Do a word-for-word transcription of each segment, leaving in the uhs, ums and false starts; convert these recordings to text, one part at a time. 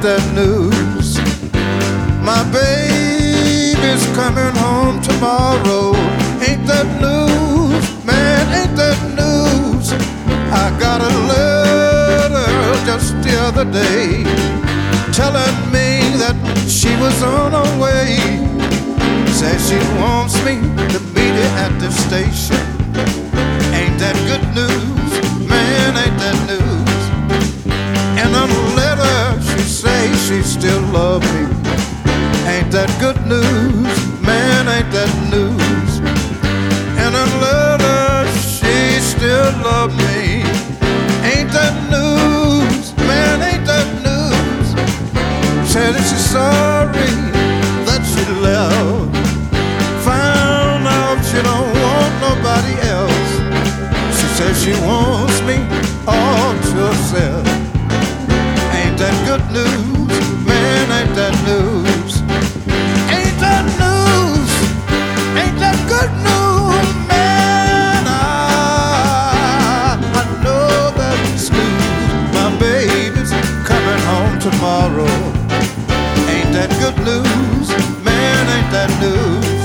that news? My baby's coming home tomorrow. Ain't that news, man, ain't that news? I got a letter just the other day telling me that she was on her way. Says she wants me to meet her at the station. Ain't that good news, man, ain't that news? And on the letter she says she still loves me. Ain't that good news, man, ain't that news? And on the letter she still loves me. Ain't that news, man, ain't that news? Said that she's sorry that she left. Found out she don't want nobody else. She says she wants me all to herself. Ain't that good news, man, ain't that news? Ain't that news, ain't that good news, man? I, I know that it's news. My baby's coming home tomorrow. Ain't that good news, man, ain't that news?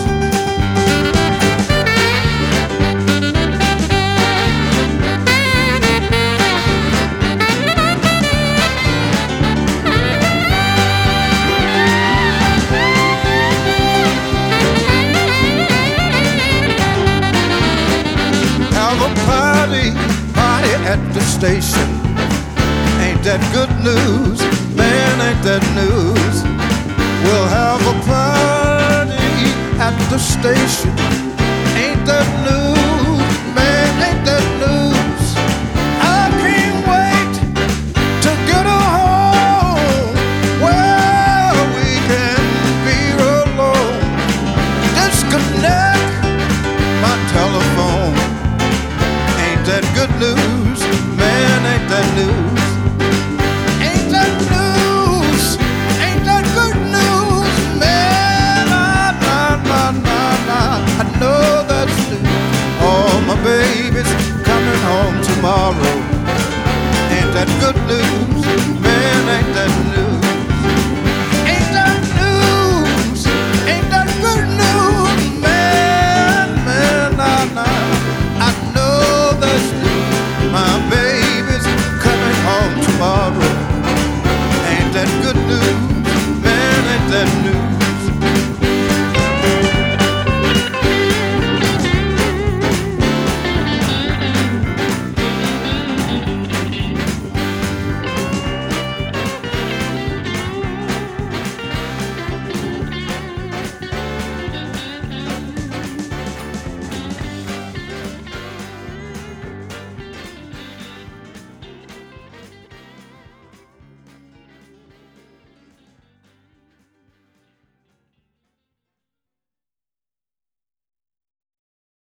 Party, party at the station. Ain't that good news, man, ain't that news? We'll have a party at the station. Ain't that news, man, ain't that news? I can't wait to get her home where we can be alone. Disconnect my telephone. That good news,